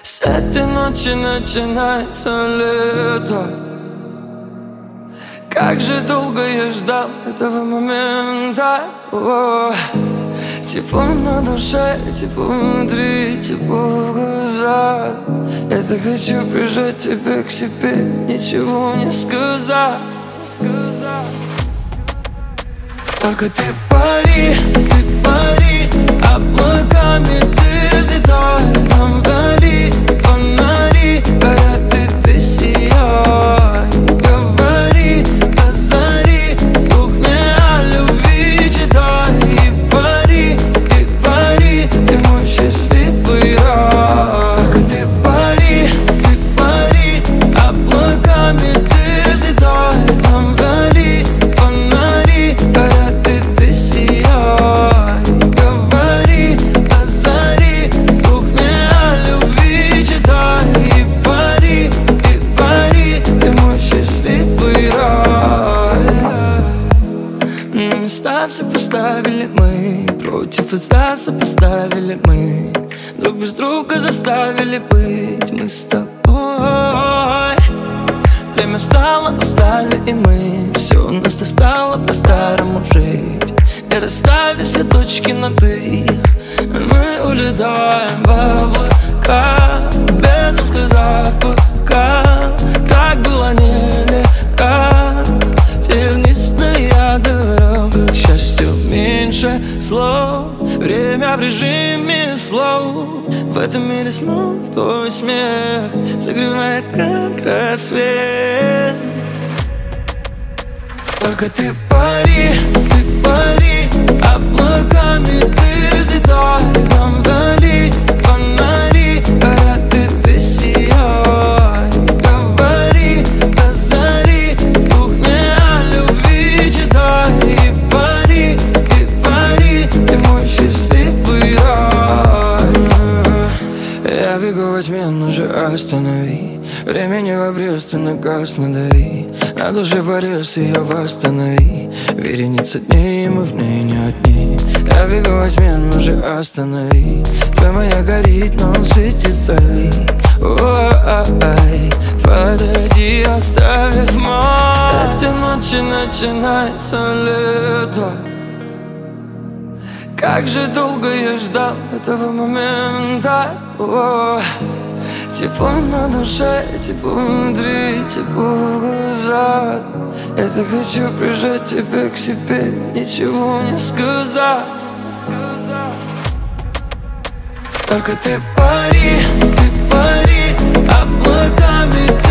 С этой ночи начинается лето. Как же долго я ждал этого момента. Тепло на душе, тепло внутри, тепло в глазах. Я-то хочу прижать тебя к себе, ничего не сказав. Только ты пари, облаками ты взлетай. Там вдали фонари горят, и ты сияй. Говори до зари, вслух мне о любви читай. И пари, ты мой счастливый рай. Только ты пари, облаками ты взлетай. Там вдали фонари горят, и ты сияй. Говори до зари, вслух мне о любви читай. И пари, ты мой счастливый рай. Места все поставили мы, против и за сопоставили мы. Друг без друга заставили быть мы с тобой. Время встало, устали и мы. Все у нас стало по-старому жить. И расставили все точки над «и». Мы улетаем в облака, бедом сказав пока. Так было нелегко. Тернистая дорога к счастью меньше слов. Время в режиме слов. В этом мире снов твой смех согревает, как рассвет. Только ты пари, облаками ты взлетай. Там вдали фонари горят, и ты сияй. Говори до зари, вслух мне о любви читай. И пари, ты мой счастливый рай. Я бегу во тьме, но же останови. Времени в обрез, ты на газ надави. На душе порез, ее восстанови. Вереница дней, мы в ней не одни. Я бегу во тьме, но же останови. Твоя моя горит, но он светит вдали. Ой, подойди, оставив мой. С этой ночи начинается лето. Как же долго я ждал этого момента. Тепло на душе, тепло внутри, тепло в глазах. Я-то хочу прижать тебя к себе, ничего не сказав. Только ты пари, облаками